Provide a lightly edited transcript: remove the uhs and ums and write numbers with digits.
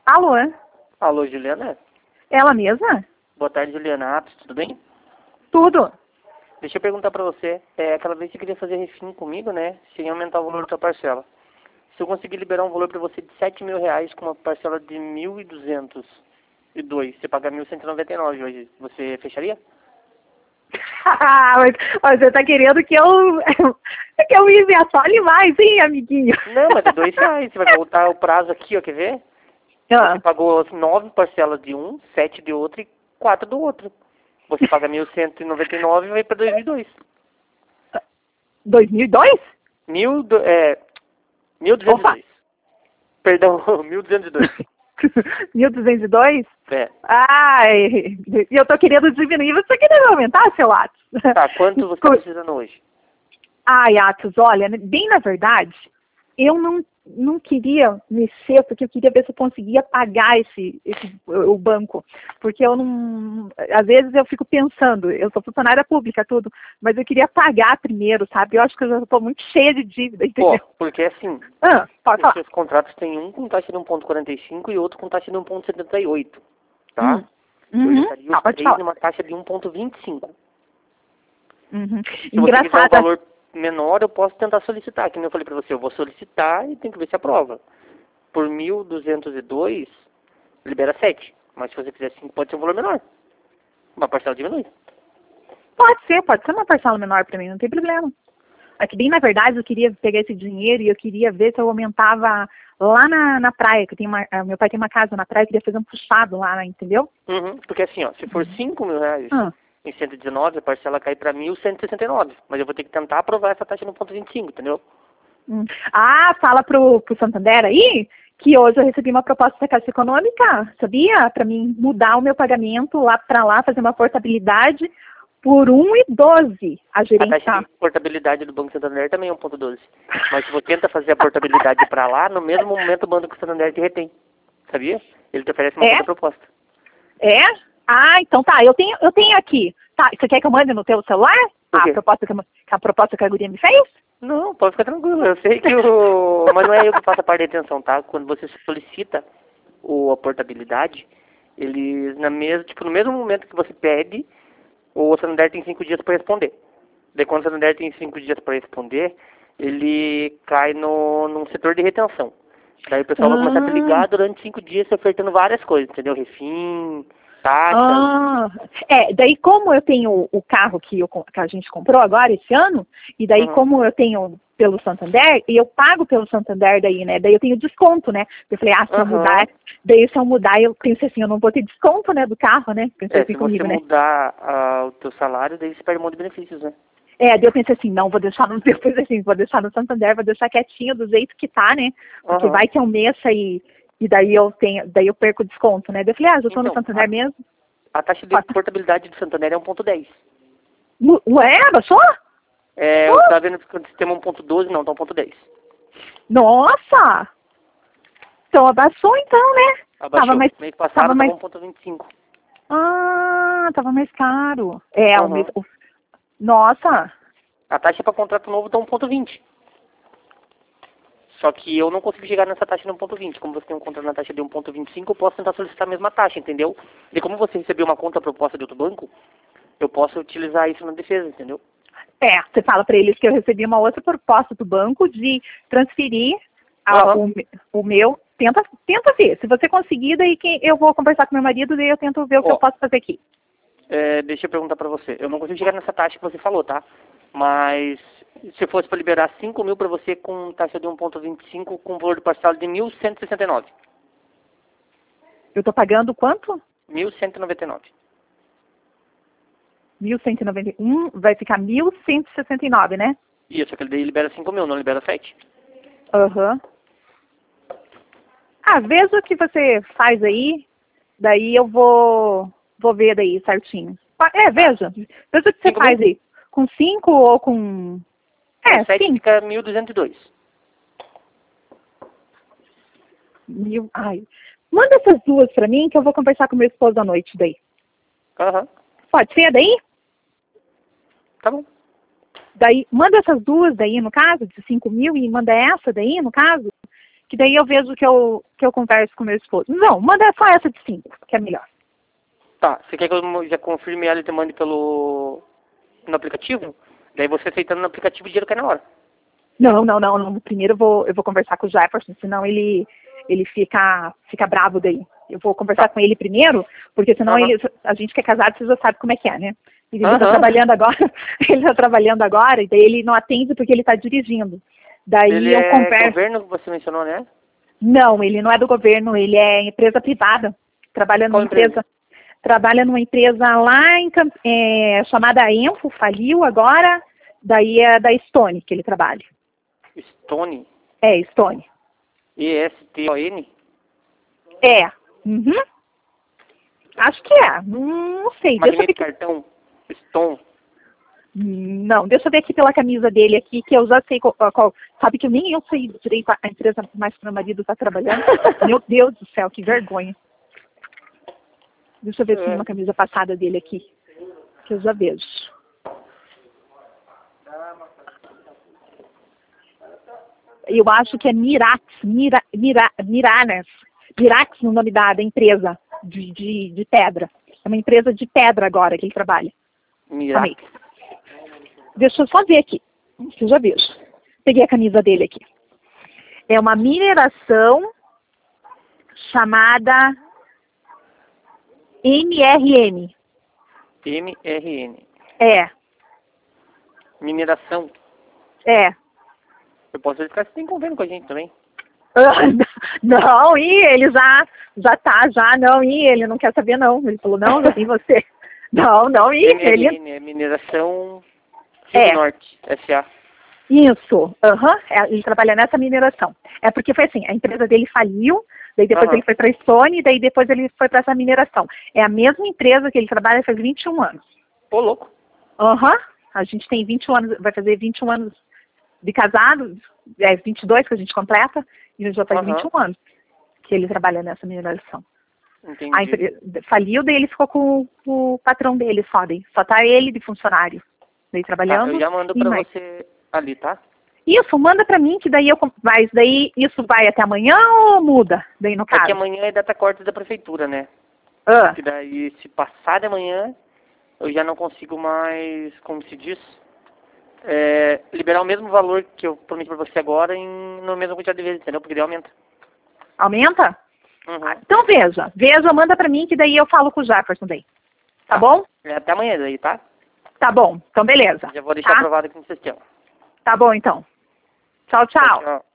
Alô? Alô, Juliana? Ela mesma? Boa tarde, Juliana. Tudo bem? Tudo. Deixa eu perguntar pra você. Aquela vez você queria fazer refim comigo, né? Sem aumentar o valor da tua parcela. Se eu conseguir liberar um valor pra você de R$ 7.000 com uma parcela de 1.202, você paga 1.199 hoje, você fecharia? Mas você tá querendo que eu me inventole mais, hein, amiguinho? Não, mas é R$ 2. Você vai voltar o prazo aqui, ó, quer ver? Ah, Você pagou 9 parcelas de um, 7 de outro e 4 do outro. Você paga 1.199 e vai pra 2002. 2002? 1.202. Opa! Perdão, 1.202. 1202? É. Ai, e eu tô querendo diminuir, você querendo aumentar, seu Atos? Tá, quanto você tá precisando hoje? Ai, Atos, olha, bem na verdade, eu não queria mexer, porque eu queria ver se eu conseguia pagar o banco. Porque eu não. Às vezes eu fico pensando, eu sou funcionária pública, tudo, mas eu queria pagar primeiro, sabe? Eu acho que eu já estou muito cheia de dívida, entendeu? Pô, porque assim, Pode os falar. seus contratos tem um com taxa de 1,45 e outro com taxa de 1,78, tá? Eu Uhum. estaria os Pode três falar. numa taxa de 1,25. Uhum. Se você quiser um Engraçada. valor menor, eu posso tentar solicitar. Que nem eu falei pra você, eu vou solicitar e tem que ver se aprova. Por 1.202, libera 7. Mas se você quiser 5, pode ser um valor menor. Uma parcela diminui. Pode ser uma parcela menor para mim, não tem problema. É que bem na verdade eu queria pegar esse dinheiro e eu queria ver se eu aumentava lá na praia, que meu pai tem uma casa na praia, eu queria fazer um puxado lá, entendeu? Uhum, porque assim, ó, se for R$ 5.000 Ah. em 119, a parcela cai para 1.169. Mas eu vou ter que tentar aprovar essa taxa no ponto 25, entendeu? Ah, fala pro Santander aí que hoje eu recebi uma proposta da Caixa Econômica, sabia? Para mim mudar o meu pagamento lá para lá, fazer uma portabilidade por 1,12 a A gerente taxa tá. de portabilidade do Banco Santander também é 1,12. Mas se você tenta fazer a portabilidade para lá, no mesmo momento o Banco Santander te retém. Sabia? Ele te oferece uma contraproposta. É? Ah, então tá. Eu tenho aqui. Tá, você quer que eu mande no teu celular? Por quê? A proposta que a guria me fez? Não, pode ficar tranquilo. Eu sei que o... Mas não é eu que faço a parte da atenção, tá? Quando você solicita a portabilidade, eles, no mesmo momento que você pede, o Santander tem 5 dias para responder. Daí quando o Santander tem 5 dias para responder, ele cai num setor de retenção. Daí o pessoal vai começar a te ligar durante 5 dias se ofertando várias coisas, entendeu? Refim, taxas. Daí como eu tenho o carro que a gente comprou agora esse ano, e daí Uhum. como eu tenho pelo Santander, e eu pago pelo Santander daí, né? Daí eu tenho desconto, né? Eu falei, se eu mudar, daí se eu mudar, eu pensei assim, eu não vou ter desconto, né, do carro, né? Pensei assim Se comigo, você né? mudar o teu salário, daí você perde um monte de benefícios, né? Daí eu pensei assim, não, vou deixar vou deixar no Santander, vou deixar quietinho do jeito que tá, né? Porque vai que eu mexa e daí eu perco o desconto, né? Daí eu falei, já tô no Então, Santander mesmo. a taxa de portabilidade do Santander é 1,10. Ué, abaixou? Eu estava vendo que o sistema 1,12, não, tá 1,10. Nossa! Então abaixou então, né? Abaixou. Mês passado Tava estava mais. 1,25. Tava mais caro. Uhum. Nossa! A taxa para contrato novo tá 1,20. Só que eu não consigo chegar nessa taxa de 1,20. Como você tem um contrato na taxa de 1,25, eu posso tentar solicitar a mesma taxa, entendeu? E como você recebeu uma contraproposta de outro banco, eu posso utilizar isso na defesa, entendeu? Você fala pra eles que eu recebi uma outra proposta do banco de transferir o meu. Tenta ver. Se você conseguir, daí eu vou conversar com meu marido, daí eu tento ver o que eu posso fazer aqui. Deixa eu perguntar pra você. Eu não consigo chegar nessa taxa que você falou, tá? Mas se fosse para liberar 5.000 para você com taxa de 1,25 com valor de parcela de 1.169. Eu tô pagando quanto? 1.199. 1.191, vai ficar 1.169, né? Isso, aquele daí libera 5.000, não libera 7. Aham. Veja o que você faz aí, daí eu vou ver daí certinho. Veja o que você faz aí. Com 5 ou com... 7 5. fica 1.202. Manda essas duas pra mim que eu vou conversar com meu esposo à noite daí. Aham. Pode ser daí? Tá bom. Daí, manda essas duas daí no caso, de 5.000 e manda essa daí no caso, Que daí eu vejo que eu converso com meu esposo. Não, manda só essa de 5, que é melhor. Tá, você quer que eu já confirme ela e te mande no aplicativo? Daí você aceitando no aplicativo, o dinheiro cai na hora. Não. Primeiro eu vou conversar com o Jefferson, senão ele fica bravo daí. Eu vou conversar com ele primeiro, porque senão a gente que é casado, você já sabe como é que é, né? Ele tá trabalhando agora, e daí ele não atende porque ele tá dirigindo. Daí ele eu converso. É governo que você mencionou, né? Não, ele não é do governo, ele é empresa privada. Trabalha numa empresa lá chamada Enfo, faliu agora, daí é da Stone que ele trabalha. Stone? É, Stone. ESTON? É. Uhum. Acho que é. Não sei. Deixa eu ver cartão. Stone. Não, deixa eu ver aqui pela camisa dele aqui, que eu já sei qual. Sabe que nem eu sei direito a empresa mais que meu marido está trabalhando. Meu Deus do céu, que vergonha. Deixa eu ver se tem uma camisa passada dele aqui, que eu já vejo. Eu acho que é Mirax no nome da empresa de pedra. É uma empresa de pedra agora que ele trabalha. Mirax. Deixa eu só ver aqui. Eu já vejo. Peguei a camisa dele aqui. É uma mineração chamada MRN. MRN. É. Mineração. É. Eu posso verificar se tem convênio com a gente também. Não, ele ele não quer saber não. Ele falou, não, já tem você. Não, MRN, é Mineração Rio Norte, S.A. Isso, ele trabalha nessa mineração. É porque foi assim, a empresa dele faliu, daí depois ele foi para a Stone, daí depois ele foi para essa mineração. É a mesma empresa que ele trabalha faz 21 anos. Ô, louco. A gente tem 21 anos, vai fazer 21 anos de casado, 22 que a gente completa, e já faz 21 anos que ele trabalha nessa mineração. Entendi. A empresa faliu, daí ele ficou com o patrão dele só, daí só tá ele de funcionário. Daí trabalhando. Eu já mando pra você ali, tá? Isso, manda pra mim, que daí mas daí isso vai até amanhã ou muda? Daí no caso? É que amanhã é data corte da prefeitura, né? Que daí, se passar de amanhã, eu já não consigo mais, como se diz, liberar o mesmo valor que eu prometi pra você agora no mesmo quantidade de vezes, entendeu? Porque daí aumenta. Aumenta? Então veja, manda pra mim, que daí eu falo com o Jefferson daí. Tá bom? Até amanhã daí, tá? Tá bom, então beleza. Já vou deixar aprovado aqui no sistema. Tá bom, então. Tchau. Tchau.